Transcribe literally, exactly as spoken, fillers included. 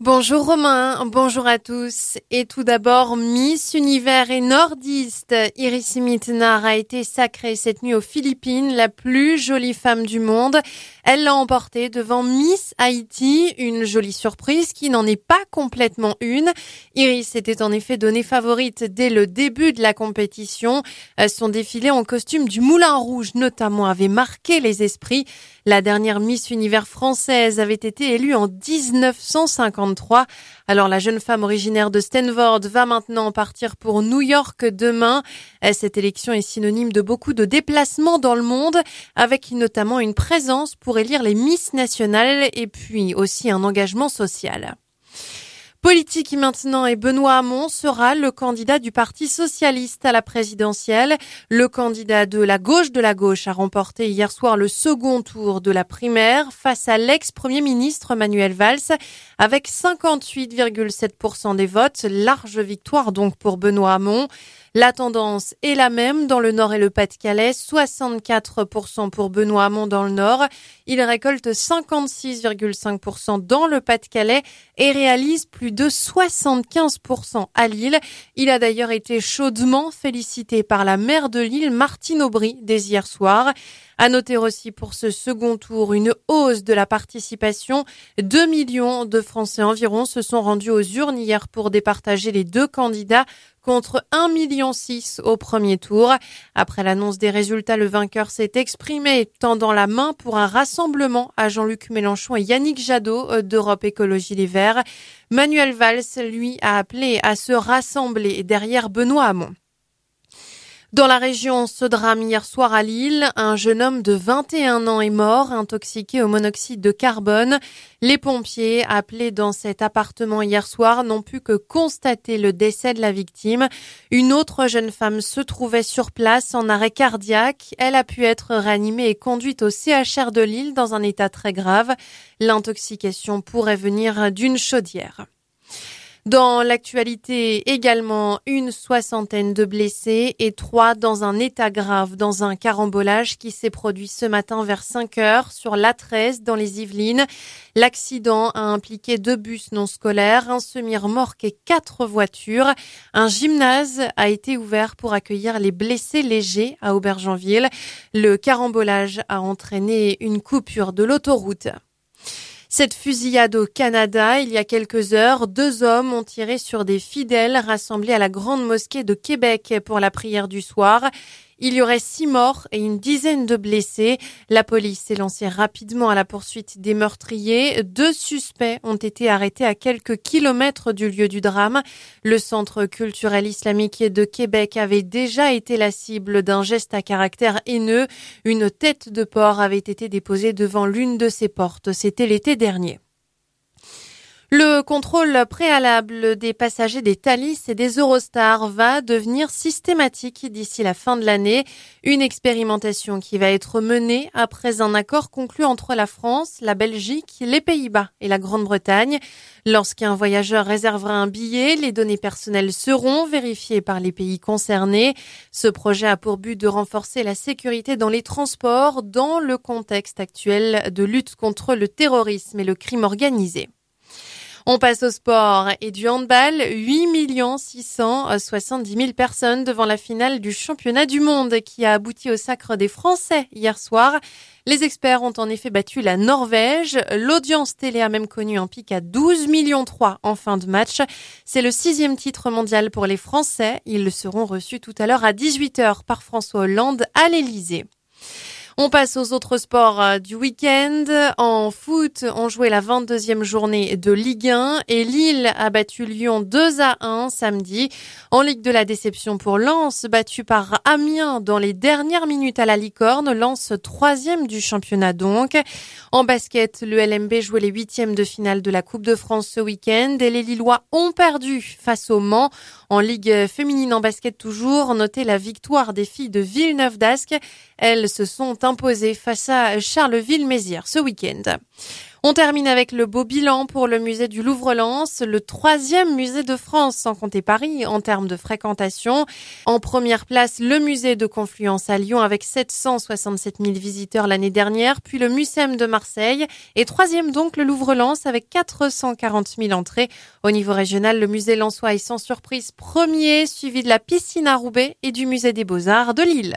Bonjour Romain, bonjour à tous. Et tout d'abord, Miss Univers et nordiste, Iris Mittenard a été sacrée cette nuit aux Philippines, la plus jolie femme du monde. Elle l'a emportée devant Miss Haïti, une jolie surprise qui n'en est pas complètement une. Iris était en effet donnée favorite dès le début de la compétition. Son défilé en costume du Moulin Rouge notamment avait marqué les esprits. La dernière Miss Univers française avait été élue en dix-neuf cent cinquante-trois. Alors la jeune femme originaire de Stanford va maintenant partir pour New York demain. Cette élection est synonyme de beaucoup de déplacements dans le monde, avec notamment une présence pour élire les Miss nationales et puis aussi un engagement social. Politique maintenant, et Benoît Hamon sera le candidat du Parti socialiste à la présidentielle. Le candidat de la gauche de la gauche a remporté hier soir le second tour de la primaire face à l'ex-premier ministre Manuel Valls avec cinquante-huit virgule sept pour cent des votes. Large victoire donc pour Benoît Hamon. La tendance est la même dans le Nord et le Pas-de-Calais, soixante-quatre pour cent pour Benoît Hamon dans le Nord. Il récolte cinquante-six virgule cinq pour cent dans le Pas-de-Calais et réalise plus de soixante-quinze pour cent à Lille. Il a d'ailleurs été chaudement félicité par la maire de Lille, Martine Aubry, dès hier soir. À noter aussi pour ce second tour une hausse de la participation. Deux millions de Français environ se sont rendus aux urnes hier pour départager les deux candidats contre un virgule six million au premier tour. Après l'annonce des résultats, le vainqueur s'est exprimé, tendant la main pour un rassemblement à Jean-Luc Mélenchon et Yannick Jadot d'Europe Écologie Les Verts. Manuel Valls, lui, a appelé à se rassembler derrière Benoît Hamon. Dans la région, ce drame hier soir à Lille, un jeune homme de vingt et un ans est mort, intoxiqué au monoxyde de carbone. Les pompiers, appelés dans cet appartement hier soir, n'ont pu que constater le décès de la victime. Une autre jeune femme se trouvait sur place en arrêt cardiaque. Elle a pu être réanimée et conduite au C H R de Lille dans un état très grave. L'intoxication pourrait venir d'une chaudière. Dans l'actualité également, une soixantaine de blessés et trois dans un état grave dans un carambolage qui s'est produit ce matin vers cinq heures sur l'A treize dans les Yvelines. L'accident a impliqué deux bus non scolaires, un semi-remorque et quatre voitures. Un gymnase a été ouvert pour accueillir les blessés légers à Aubergenville. Le carambolage a entraîné une coupure de l'autoroute. Cette fusillade au Canada, il y a quelques heures, deux hommes ont tiré sur des fidèles rassemblés à la Grande Mosquée de Québec pour la prière du soir. Il y aurait six morts et une dizaine de blessés. La police s'est lancée rapidement à la poursuite des meurtriers. Deux suspects ont été arrêtés à quelques kilomètres du lieu du drame. Le Centre culturel islamique de Québec avait déjà été la cible d'un geste à caractère haineux. Une tête de porc avait été déposée devant l'une de ses portes. C'était l'été dernier. Le contrôle préalable des passagers des Thalys et des Eurostar va devenir systématique d'ici la fin de l'année. Une expérimentation qui va être menée après un accord conclu entre la France, la Belgique, les Pays-Bas et la Grande-Bretagne. Lorsqu'un voyageur réservera un billet, les données personnelles seront vérifiées par les pays concernés. Ce projet a pour but de renforcer la sécurité dans les transports dans le contexte actuel de lutte contre le terrorisme et le crime organisé. On passe au sport et du handball. huit millions six cent soixante-dix mille personnes devant la finale du championnat du monde qui a abouti au sacre des Français hier soir. Les experts ont en effet battu la Norvège. L'audience télé a même connu un pic à douze millions trois en fin de match. C'est le sixième titre mondial pour les Français. Ils seront reçus tout à l'heure à dix-huit heures par François Hollande à l'Élysée. On passe aux autres sports du week-end. En foot, on jouait la vingt-deuxième journée de Ligue un et Lille a battu Lyon deux à un samedi. En Ligue de la déception pour Lens, battu par Amiens dans les dernières minutes à la Licorne. Lens troisième du championnat donc. En basket, le L M B jouait les huitièmes de finale de la Coupe de France ce week-end et les Lillois ont perdu face au Mans. En Ligue féminine en basket toujours, notez la victoire des filles de Villeneuve d'Ascq. Elles se sont imposées face à Charleville-Mézières ce week-end. On termine avec le beau bilan pour le musée du Louvre-Lens, le troisième musée de France, sans compter Paris, en termes de fréquentation. En première place, le musée de Confluence à Lyon avec sept cent soixante-sept mille visiteurs l'année dernière, puis le Mucem de Marseille. Et troisième donc, le Louvre-Lens avec quatre cent quarante mille entrées. Au niveau régional, le musée lensois est sans surprise premier, suivi de la piscine à Roubaix et du musée des Beaux-Arts de Lille.